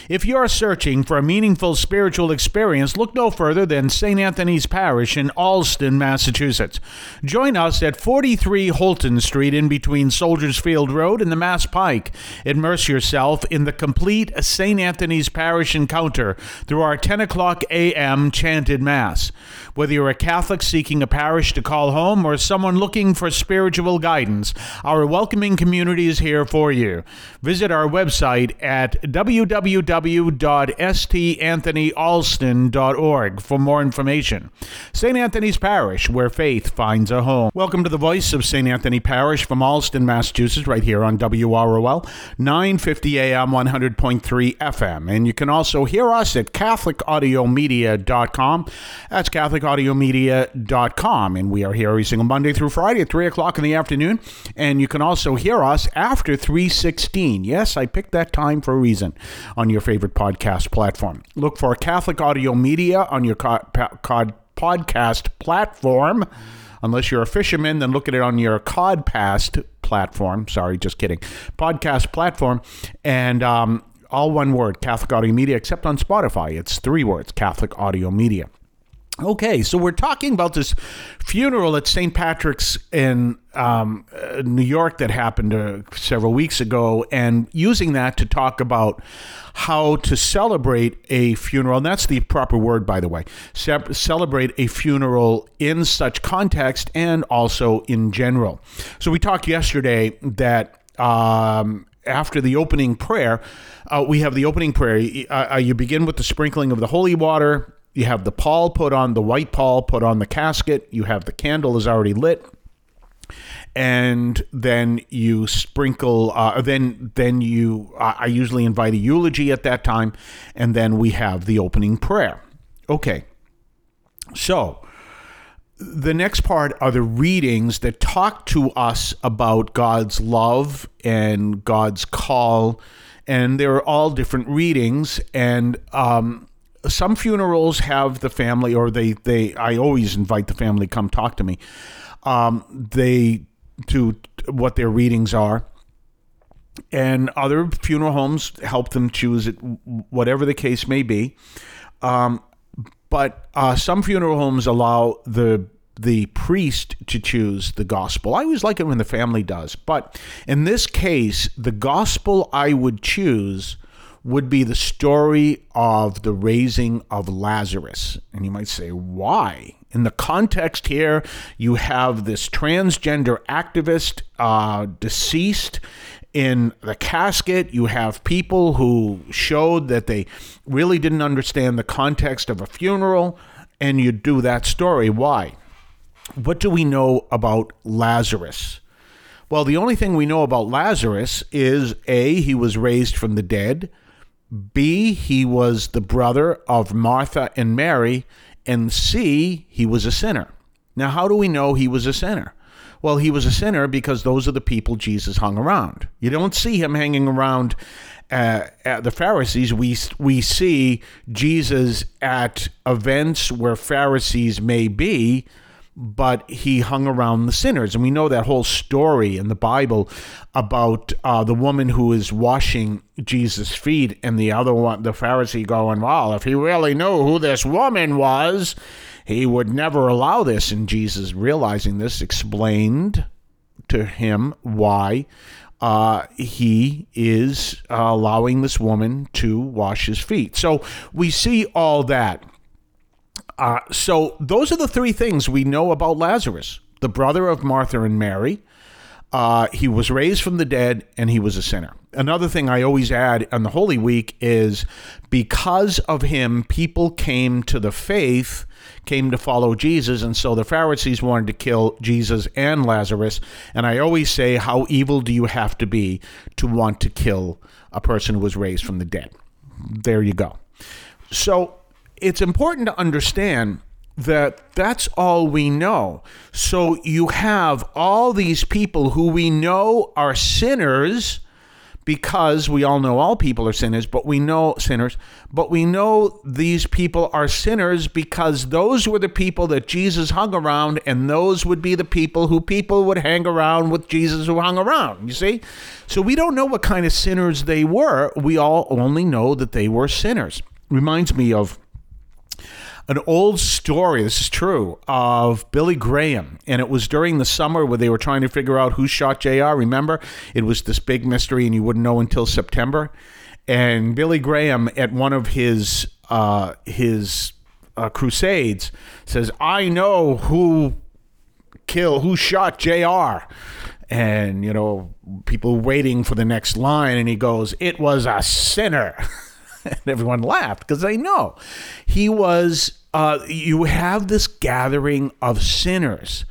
If you're searching for a meaningful spiritual experience, look no further than St. Anthony's Parish in Allston, Massachusetts. Join us at 43 Holton Street in between Soldiers Field Road and the Mass Pike. Immerse yourself in the complete St. Anthony's Parish encounter through our 10 o'clock a.m. chanted Mass. Whether you're a Catholic seeking a parish to call home or someone looking for spiritual guidance, our welcoming community is here for you. Visit our website at www.stanthonyalston.org for more information. St. Anthony's Parish, where faith finds a home. Welcome to the voice of St. Anthony Parish from Allston, Massachusetts, right here on WROL, 950 AM, 100.3 FM. And you can also hear us at CatholicAudiomedia.com. That's CatholicAudiomedia.com. And we are here every single Monday through Friday at 3 o'clock in the afternoon. And you can also hear us after 3:16. Yes, I picked that time for a reason on your favorite podcast platform. Look for Catholic Audio Media on your podcast platform. Unless you're a fisherman, then look at it on your Codpast platform. Sorry, just kidding. Podcast platform. And all one word, Catholic Audio Media, except on Spotify. It's 3 words, Catholic Audio Media. Okay, so we're talking about this funeral at St. Patrick's in New York that happened several weeks ago, and using that to talk about how to celebrate a funeral, and that's the proper word, by the way, celebrate a funeral in such context and also in general. So we talked yesterday that after the opening prayer, we have the opening prayer. You begin with the sprinkling of the holy water. You have the pall put on, the white pall put on the casket. You have the candle is already lit. And then you sprinkle, I usually invite a eulogy at that time. And then we have the opening prayer. Okay. So the next part are the readings that talk to us about God's love and God's call. And they're all different readings. And, some funerals have the family, or I always invite the family to come talk to me. They do what their readings are. And other funeral homes help them choose it, whatever the case may be. But some funeral homes allow the priest to choose the gospel. I always like it when the family does. But in this case, the gospel I would choose would be the story of the raising of Lazarus. And you might say, why? In the context here, you have this transgender activist deceased in the casket. You have people who showed that they really didn't understand the context of a funeral, and you do that story. Why? What do we know about Lazarus? Well, the only thing we know about Lazarus is A, he was raised from the dead. B, he was the brother of Martha and Mary, and C, he was a sinner. Now, how do we know he was a sinner? Well, he was a sinner because those are the people Jesus hung around. You don't see him hanging around at the Pharisees. We see Jesus at events where Pharisees may be, but he hung around the sinners. And we know that whole story in the Bible about the woman who is washing Jesus' feet, and the other one, the Pharisee, going, well, if he really knew who this woman was, he would never allow this. And Jesus, realizing this, explained to him why he is allowing this woman to wash his feet. So we see all that. So those are the 3 things we know about Lazarus: the brother of Martha and Mary, he was raised from the dead, and he was a sinner. Another thing I always add on the Holy Week is because of him, people came to the faith, came to follow Jesus, and so the Pharisees wanted to kill Jesus and Lazarus. And I always say, how evil do you have to be to want to kill a person who was raised from the dead? There you go. So it's important to understand that that's all we know. So you have all these people who we know are sinners because we all know all people are sinners, but we know these people are sinners because those were the people that Jesus hung around, and those would be the people would hang around with Jesus who hung around, you see? So we don't know what kind of sinners they were. We all only know that they were sinners. Reminds me of an old story, this is true, of Billy Graham. And it was during the summer where they were trying to figure out who shot JR. Remember? It was this big mystery and you wouldn't know until September. And Billy Graham, at one of his crusades, says, I know who shot JR. And, people waiting for the next line. And he goes, it was a sinner. And everyone laughed because they know. He was... you have this gathering of sinners.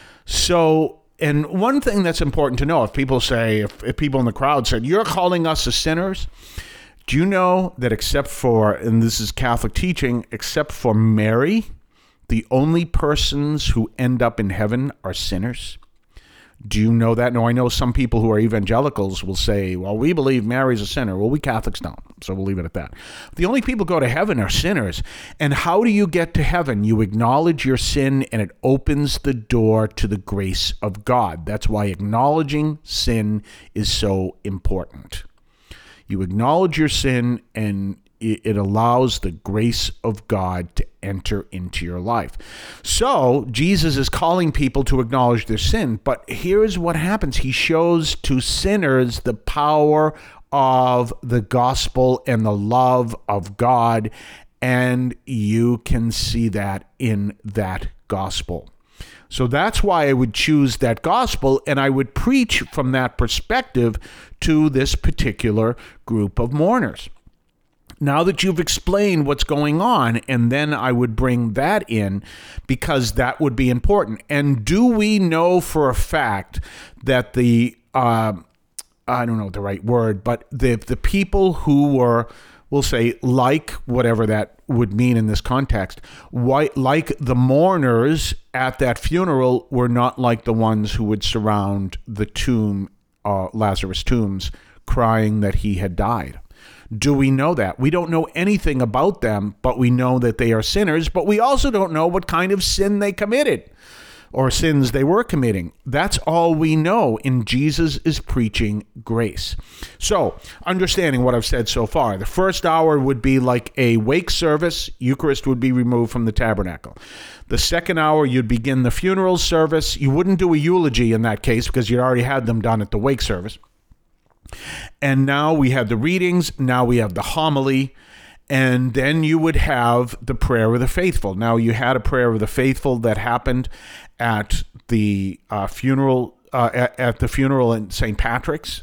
So, and one thing that's important to know, if people in the crowd said, you're calling us as sinners, do you know that except for, and this is Catholic teaching, except for Mary, the only persons who end up in heaven are sinners? Do you know that? No, I know some people who are evangelicals will say, well, we believe Mary's a sinner. Well, we Catholics don't, so we'll leave it at that. The only people who go to heaven are sinners. And how do you get to heaven? You acknowledge your sin, and it opens the door to the grace of God. That's why acknowledging sin is so important. You acknowledge your sin, and it allows the grace of God to enter into your life. So Jesus is calling people to acknowledge their sin, but here's what happens. He shows to sinners the power of the gospel and the love of God, and you can see that in that gospel. So that's why I would choose that gospel, and I would preach from that perspective to this particular group of mourners. Now that you've explained what's going on, and then I would bring that in because that would be important. And do we know for a fact that the, I don't know the right word, but the people who were, we'll say, like whatever that would mean in this context, like the mourners at that funeral were not like the ones who would surround the tomb, Lazarus' tombs, crying that he had died? Do we know that? We don't know anything about them, but we know that they are sinners, but we also don't know what kind of sin they committed or sins they were committing. That's all we know, and Jesus is preaching grace. So, understanding what I've said so far, the first hour would be like a wake service. Eucharist would be removed from the tabernacle. The second hour, you'd begin the funeral service. You wouldn't do a eulogy in that case because you already had them done at the wake service. And now we have the readings, now we have the homily, and then you would have the prayer of the faithful. Now you had a prayer of the faithful that happened at the funeral in St. Patrick's.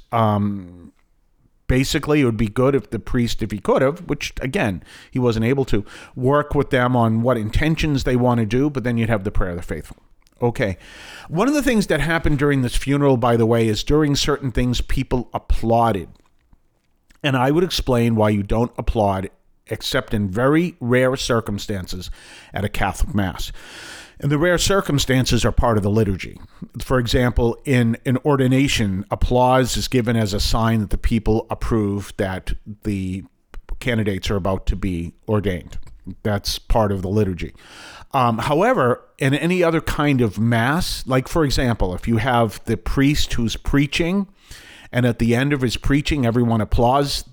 Basically, it would be good if the priest, if he could have, which again, he wasn't able to, work with them on what intentions they want to do, but then you'd have the prayer of the faithful. Okay. One of the things that happened during this funeral, by the way, is during certain things, people applauded. And I would explain why you don't applaud except in very rare circumstances at a Catholic Mass. And the rare circumstances are part of the liturgy. For example, in an ordination, applause is given as a sign that the people approve that the candidates are about to be ordained. That's part of the liturgy. However, in any other kind of Mass, like for example, if you have the priest who's preaching, and at the end of his preaching, everyone applauds,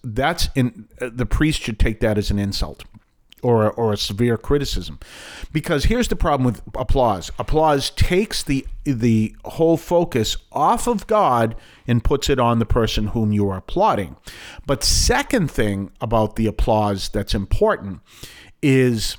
the priest should take that as an insult or a severe criticism. Because here's the problem with applause. Applause takes the whole focus off of God and puts it on the person whom you are applauding. But second thing about the applause that's important is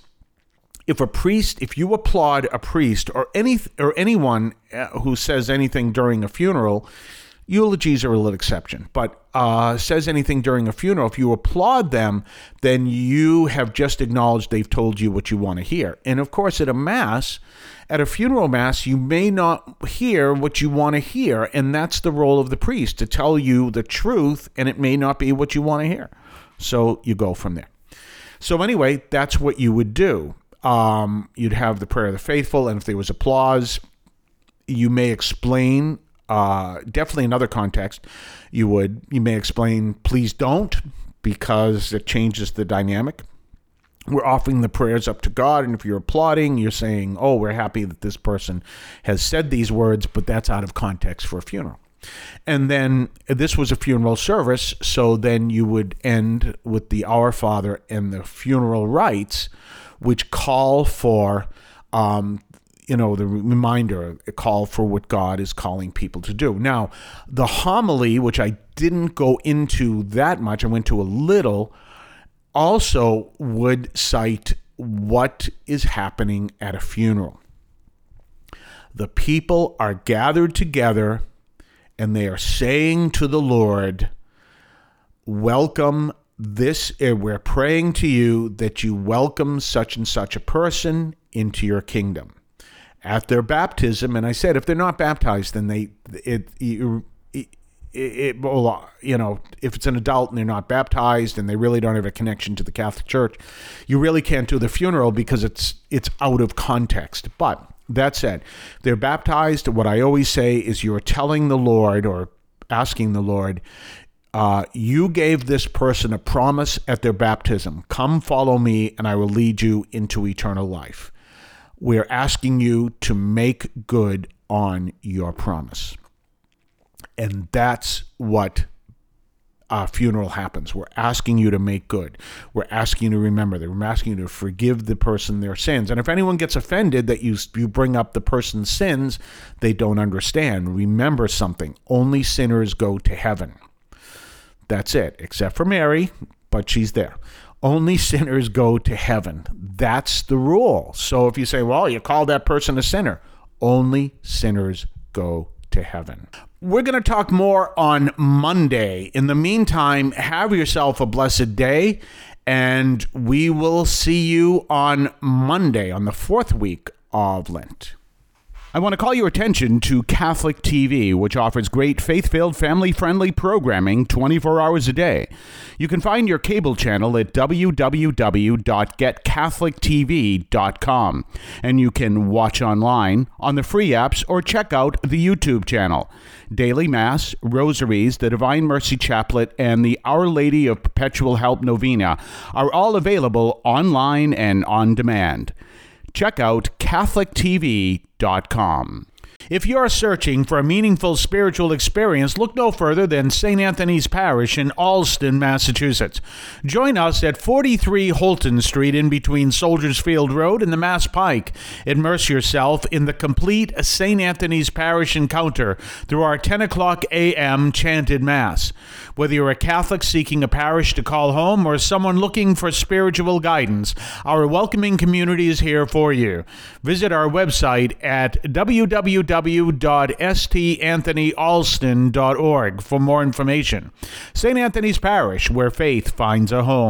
if you applaud a priest or anyone who says anything during a funeral, eulogies are a little exception, but says anything during a funeral, if you applaud them, then you have just acknowledged they've told you what you want to hear. And of course, at a funeral mass, you may not hear what you want to hear, and that's the role of the priest, to tell you the truth, and it may not be what you want to hear. So you go from there. So anyway, that's what you would do. You'd have the prayer of the faithful, and if there was applause, you may explain definitely another context, you may explain, please don't, because it changes the dynamic. We're offering the prayers up to God, and if you're applauding, you're saying, oh, we're happy that this person has said these words, but that's out of context for a funeral. And then this was a funeral service, so then you would end with the Our Father and the funeral rites, which call for, the reminder, a call for what God is calling people to do. Now, the homily, which I didn't go into that much, I went to a little, also would cite what is happening at a funeral. The people are gathered together and they are saying to the Lord, welcome this, we're praying to you that you welcome such and such a person into your kingdom. At their baptism, and I said, if they're not baptized, then if it's an adult and they're not baptized and they really don't have a connection to the Catholic Church, you really can't do the funeral because it's out of context. But that said, they're baptized. What I always say is you're telling the Lord or asking the Lord, you gave this person a promise at their baptism. Come follow me and I will lead you into eternal life. We're asking you to make good on your promise. And that's what a funeral happens. We're asking you to make good. We're asking you to remember that. We're asking you to forgive the person their sins. And if anyone gets offended that you bring up the person's sins, they don't understand. Remember something. Only sinners go to heaven. That's it, except for Mary, but she's there. Only sinners go to heaven. That's the rule. So if you say, well, you call that person a sinner, only sinners go to heaven. We're going to talk more on Monday. In the meantime, have yourself a blessed day, and we will see you on Monday on the 4th week of Lent. I want to call your attention to Catholic TV, which offers great faith-filled, family-friendly programming 24 hours a day. You can find your cable channel at www.getcatholictv.com, and you can watch online on the free apps or check out the YouTube channel. Daily Mass, Rosaries, the Divine Mercy Chaplet, and the Our Lady of Perpetual Help Novena are all available online and on demand. Check out CatholicTV.com. If you're searching for a meaningful spiritual experience, look no further than St. Anthony's Parish in Allston, Massachusetts. Join us at 43 Holton Street in between Soldiers Field Road and the Mass Pike. Immerse yourself in the complete St. Anthony's Parish encounter through our 10 o'clock a.m. chanted Mass. Whether you're a Catholic seeking a parish to call home or someone looking for spiritual guidance, our welcoming community is here for you. Visit our website at www.stanthonyalston.org for more information. St. Anthony's Parish, where faith finds a home.